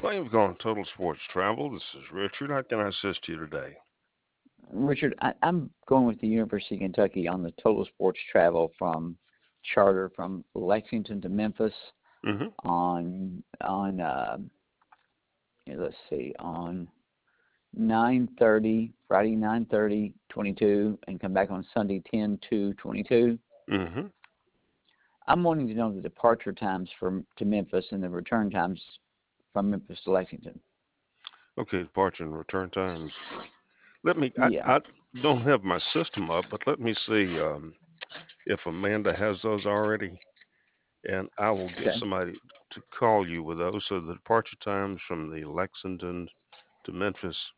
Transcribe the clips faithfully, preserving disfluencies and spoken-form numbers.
Thank you for calling Total Sports Travel. This is Richard. How can I assist you today? Richard, I, I'm going with the University of Kentucky on the total sports travel from charter from Lexington to Memphis Mm-hmm. on on uh, let's see on nine thirty Friday nine thirty twenty two and come back on Sunday ten two twenty two. Mm-hmm. I'm wanting to know the departure times from to Memphis and the return times from Memphis to Lexington. Okay, departure and return times. Let me, I, Yeah. I don't have my system up, but let me see um, if Amanda has those already, and I will get Okay. somebody to call you with those. So the departure times from the Lexington to Memphis,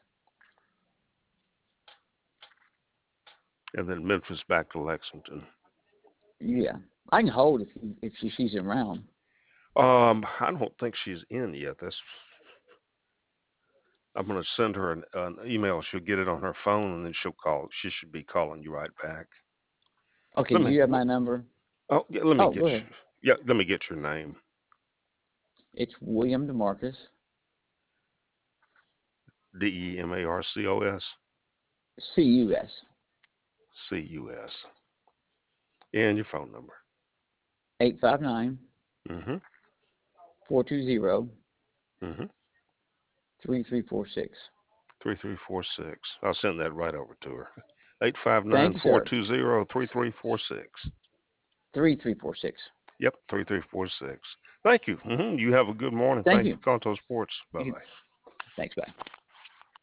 and then Memphis back to Lexington. Yeah. I can hold if you, if she, she's around. Um, I don't think she's in yet. That's I'm going to send her an, an email. She'll get it on her phone, and then she'll call. She should be calling you right back. Okay. Let Do me. you have my wh- number? Oh, yeah, let me Oh, go get ahead. you. Yeah, let me get your name. It's William DeMarcus. D E M A R C O S C U S. C U S. And your phone number. eight five nine, Mm-hmm. four two zero, Mm-hmm. three three four six. Three three four six. I'll send that right over to her. Eight five nine Thank you, four sir. two zero three three four six. three three four six. Yep, three three four six. Thank you. Mm-hmm. You have a good morning. Thank Thank you you. for Conto Sports. Bye You- bye. Thanks, bye.